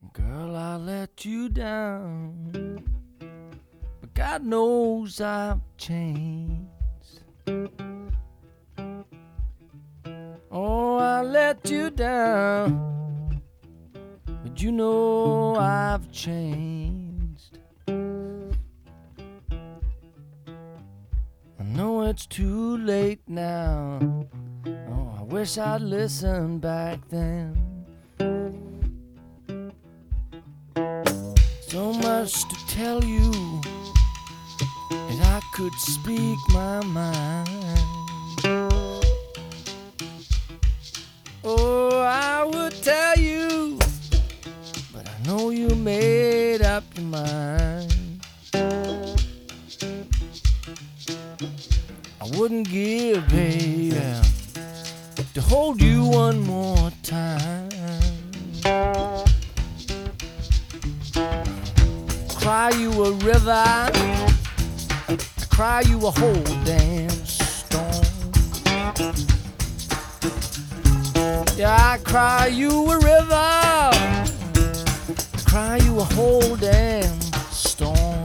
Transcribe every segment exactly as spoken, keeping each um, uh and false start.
Girl, I let you down, but God knows I've changed. Oh, I let you down, but you know I've changed. I know it's too late now. Oh, I wish I'd listened back then. So much to tell you, and I could speak my mind. Oh, I would tell you, but I know you made up your mind. I wouldn't give, baby, to hold you one more time. Cry you a river, I cry you a whole damn storm. Yeah, I cry you a river, I cry you a whole damn storm.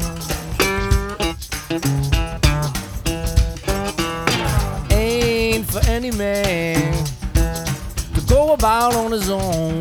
Ain't for any man to go about on his own.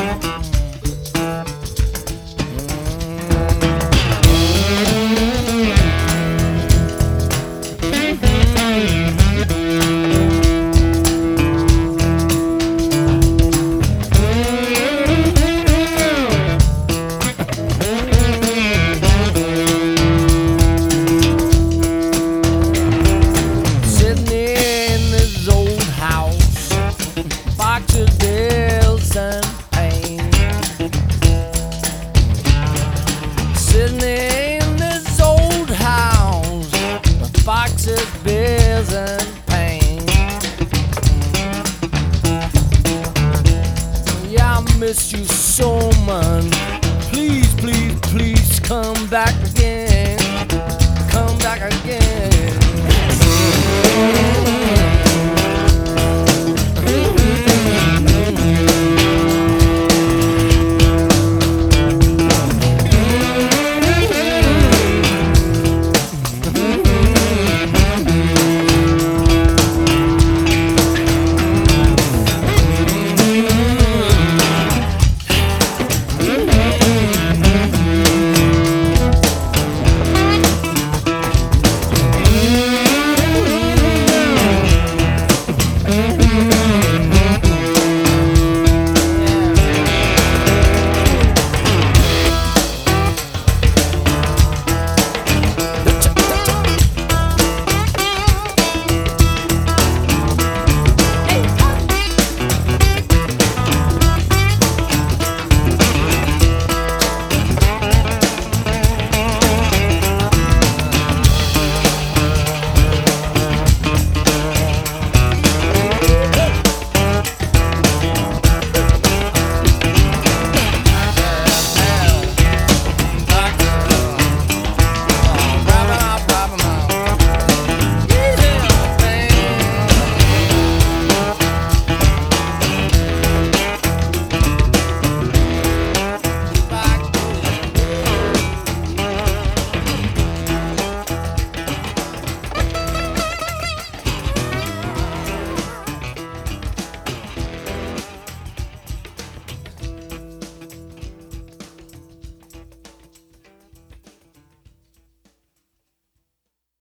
Sitting in this old house, boxes, bills, and pain. Yeah, I miss you so much. Please, please, please come back again. Come back again.